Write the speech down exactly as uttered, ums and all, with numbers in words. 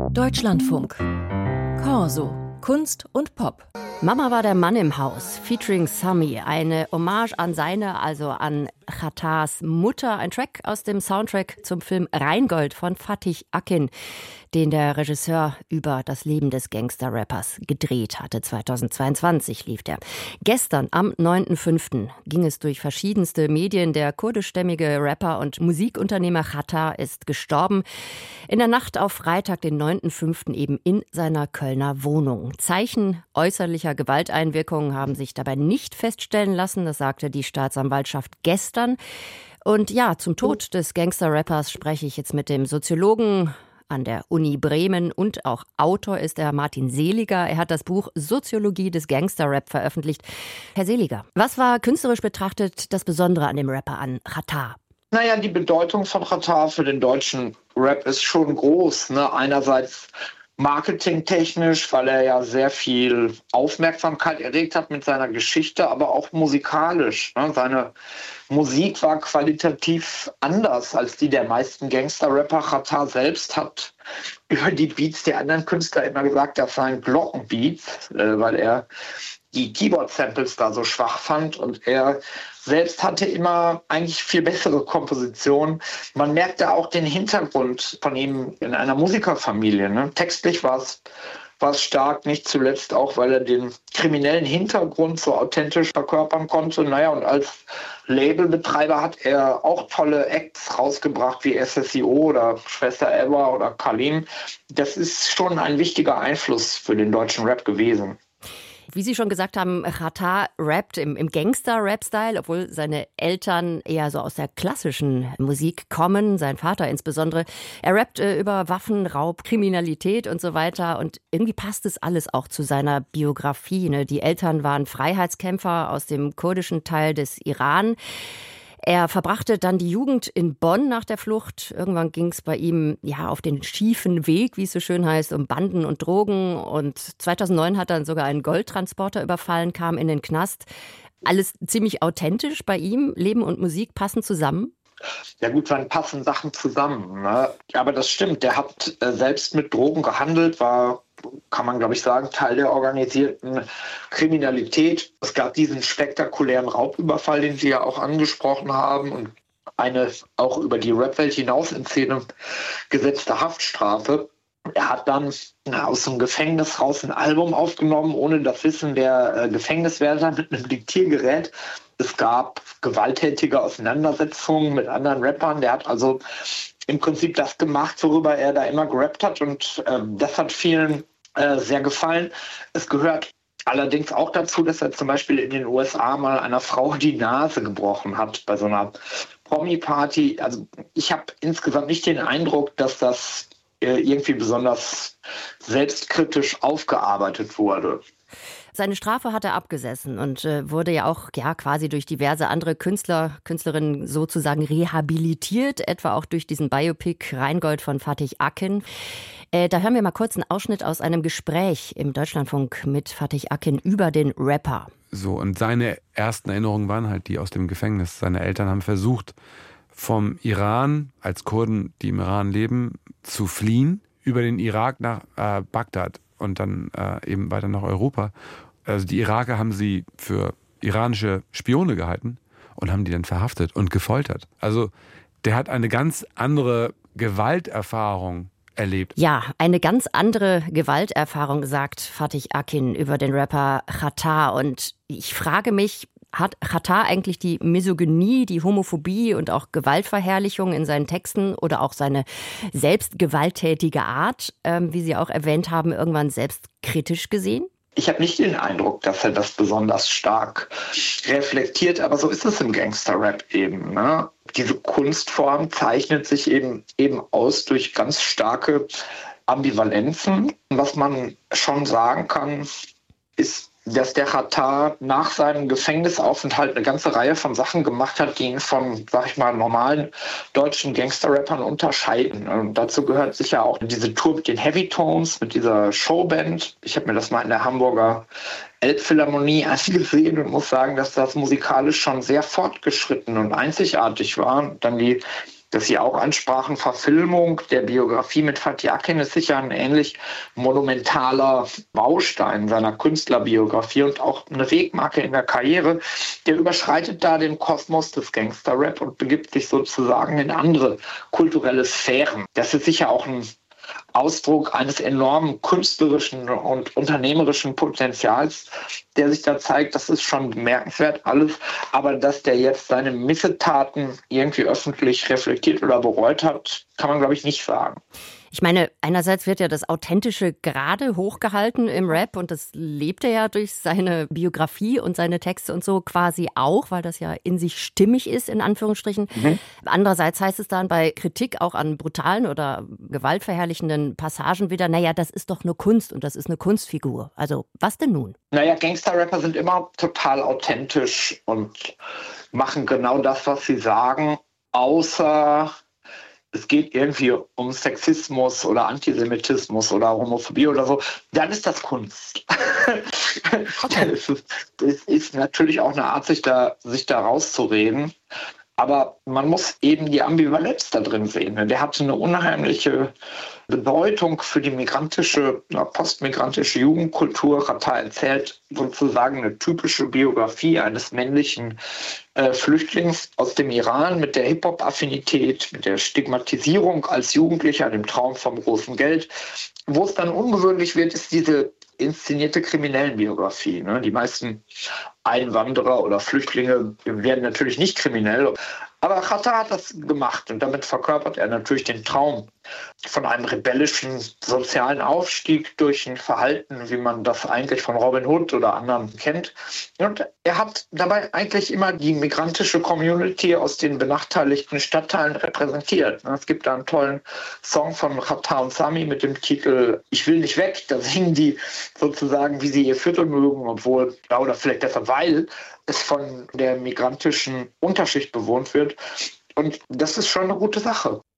Deutschlandfunk. Corso. Kunst und Pop. Mama war der Mann im Haus, featuring Sami. Eine Hommage an seine, also an Xatars Mutter. Ein Track aus dem Soundtrack zum Film Rheingold von Fatih Akin, den der Regisseur über das Leben des Gangster-Rappers gedreht hatte. zweitausendzweiundzwanzig lief der. Gestern, am neunten fünften ging es durch verschiedenste Medien. Der kurdischstämmige Rapper und Musikunternehmer Xatar ist gestorben. In der Nacht auf Freitag, den neunten fünften eben in seiner Kölner Wohnung. Zeichen äußerlicher Gewalteinwirkungen haben sich dabei nicht feststellen lassen. Das sagte die Staatsanwaltschaft gestern. Und ja, zum Tod des Gangster-Rappers spreche ich jetzt mit dem Soziologen an der Uni Bremen und auch Autor ist er Martin Seliger. Er hat das Buch Soziologie des Gangster-Rap veröffentlicht. Herr Seliger, was war künstlerisch betrachtet das Besondere an dem Rapper, an Xatar? Naja, die Bedeutung von Xatar für den deutschen Rap ist schon groß. Ne? Einerseits marketingtechnisch, weil er ja sehr viel Aufmerksamkeit erregt hat mit seiner Geschichte, aber auch musikalisch. Ne? Seine Musik war qualitativ anders als die der meisten Gangster-Rapper. Xatar selbst hat über die Beats der anderen Künstler immer gesagt, das seien Glockenbeats, äh, weil er die Keyboard-Samples da so schwach fand und er selbst hatte immer eigentlich viel bessere Kompositionen. Man merkte auch den Hintergrund von ihm in einer Musikerfamilie. Ne? Textlich war es war es stark, nicht zuletzt auch, weil er den kriminellen Hintergrund so authentisch verkörpern konnte. Naja, und als Labelbetreiber hat er auch tolle Acts rausgebracht, wie S S I O oder Schwester Eva oder Kalim. Das ist schon ein wichtiger Einfluss für den deutschen Rap gewesen. Wie Sie schon gesagt haben, Xatar rappt im, im Gangster-Rap-Style, obwohl seine Eltern eher so aus der klassischen Musik kommen, sein Vater insbesondere. Er rappt äh, über Waffen, Raub, Kriminalität und so weiter. Und irgendwie passt es alles auch zu seiner Biografie. Ne? Die Eltern waren Freiheitskämpfer aus dem kurdischen Teil des Iran. Er verbrachte dann die Jugend in Bonn nach der Flucht. Irgendwann ging es bei ihm ja auf den schiefen Weg, wie es so schön heißt, um Banden und Drogen. Und zweitausendneun hat er dann sogar einen Goldtransporter überfallen, kam in den Knast. Alles ziemlich authentisch bei ihm. Leben und Musik passen zusammen. Ja gut, wann passen Sachen zusammen? Ne? Aber das stimmt, der hat äh, selbst mit Drogen gehandelt, war, kann man glaube ich sagen, Teil der organisierten Kriminalität. Es gab diesen spektakulären Raubüberfall, den Sie ja auch angesprochen haben und eine auch über die Rapwelt hinaus in Szene gesetzte Haftstrafe. Er hat dann na, aus dem Gefängnis raus ein Album aufgenommen, ohne das Wissen der äh, Gefängniswärter mit einem Diktiergerät. Es gab gewalttätige Auseinandersetzungen mit anderen Rappern. Der hat also im Prinzip das gemacht, worüber er da immer gerappt hat. Und äh, das hat vielen äh, sehr gefallen. Es gehört allerdings auch dazu, dass er zum Beispiel in den U S A mal einer Frau die Nase gebrochen hat bei so einer Promi-Party. Also ich habe insgesamt nicht den Eindruck, dass das äh, irgendwie besonders selbstkritisch aufgearbeitet wurde. Seine Strafe hat er abgesessen und äh, wurde ja auch ja quasi durch diverse andere Künstler, Künstlerinnen sozusagen rehabilitiert, etwa auch durch diesen Biopic Rheingold von Fatih Akin. Äh, da hören wir mal kurz einen Ausschnitt aus einem Gespräch im Deutschlandfunk mit Fatih Akin über den Rapper. So, und seine ersten Erinnerungen waren halt die aus dem Gefängnis. Seine Eltern haben versucht, vom Iran, als Kurden, die im Iran leben, zu fliehen, über den Irak nach äh, Bagdad. Und dann äh, eben weiter nach Europa. Also die Iraker haben sie für iranische Spione gehalten und haben die dann verhaftet und gefoltert. Also der hat eine ganz andere Gewalterfahrung erlebt. Ja, eine ganz andere Gewalterfahrung, sagt Fatih Akin über den Rapper Xatar. Und ich frage mich, hat Xatar eigentlich die Misogynie, die Homophobie und auch Gewaltverherrlichung in seinen Texten oder auch seine selbst gewalttätige Art, ähm, wie Sie auch erwähnt haben, irgendwann selbst kritisch gesehen? Ich habe nicht den Eindruck, dass er das besonders stark reflektiert, aber so ist es im Gangster-Rap eben. Ne? Diese Kunstform zeichnet sich eben, eben aus durch ganz starke Ambivalenzen. Was man schon sagen kann, ist, dass der Xatar nach seinem Gefängnisaufenthalt eine ganze Reihe von Sachen gemacht hat, die ihn von, sag ich mal, normalen deutschen Gangster-Rappern unterscheiden. Und dazu gehört sicher auch diese Tour mit den Heavy Tones, mit dieser Showband. Ich habe mir das mal in der Hamburger Elbphilharmonie angesehen und muss sagen, dass das musikalisch schon sehr fortgeschritten und einzigartig war. Dann die das Sie auch ansprachen, Verfilmung der Biografie mit Fatih Akin ist sicher ein ähnlich monumentaler Baustein seiner Künstlerbiografie und auch eine Wegmarke in der Karriere. Der überschreitet da den Kosmos des Gangster-Rap und begibt sich sozusagen in andere kulturelle Sphären. Das ist sicher auch ein Ausdruck eines enormen künstlerischen und unternehmerischen Potenzials, der sich da zeigt. Das ist schon bemerkenswert alles. Aber dass der jetzt seine Missetaten irgendwie öffentlich reflektiert oder bereut hat, kann man, glaube ich, nicht sagen. Ich meine, einerseits wird ja das Authentische gerade hochgehalten im Rap und das lebt er ja durch seine Biografie und seine Texte und so quasi auch, weil das ja in sich stimmig ist, in Anführungsstrichen. Mhm. Andererseits heißt es dann bei Kritik auch an brutalen oder gewaltverherrlichenden Passagen wieder, naja, das ist doch nur Kunst und das ist eine Kunstfigur. Also was denn nun? Naja, Gangster-Rapper sind immer total authentisch und machen genau das, was sie sagen, außer es geht irgendwie um Sexismus oder Antisemitismus oder Homophobie oder so, dann ist das Kunst. Okay. Das ist, das ist natürlich auch eine Art, sich da, sich da rauszureden. Aber man muss eben die Ambivalenz da drin sehen. Der hatte eine unheimliche Bedeutung für die migrantische, postmigrantische Jugendkultur. Xatar erzählt sozusagen eine typische Biografie eines männlichen äh, Flüchtlings aus dem Iran mit der Hip-Hop-Affinität, mit der Stigmatisierung als Jugendlicher, dem Traum vom großen Geld. Wo es dann ungewöhnlich wird, ist diese inszenierte Kriminellenbiografie. Ne? Die meisten Einwanderer oder Flüchtlinge werden natürlich nicht kriminell. Aber Xatar hat das gemacht und damit verkörpert er natürlich den Traum von einem rebellischen sozialen Aufstieg durch ein Verhalten, wie man das eigentlich von Robin Hood oder anderen kennt. Und er hat dabei eigentlich immer die migrantische Community aus den benachteiligten Stadtteilen repräsentiert. Es gibt da einen tollen Song von Xatar und Sami mit dem Titel Ich will nicht weg. Da singen die sozusagen, wie sie ihr Viertel mögen, obwohl, oder vielleicht deshalb, weil es von der migrantischen Unterschicht bewohnt wird. Und das ist schon eine gute Sache.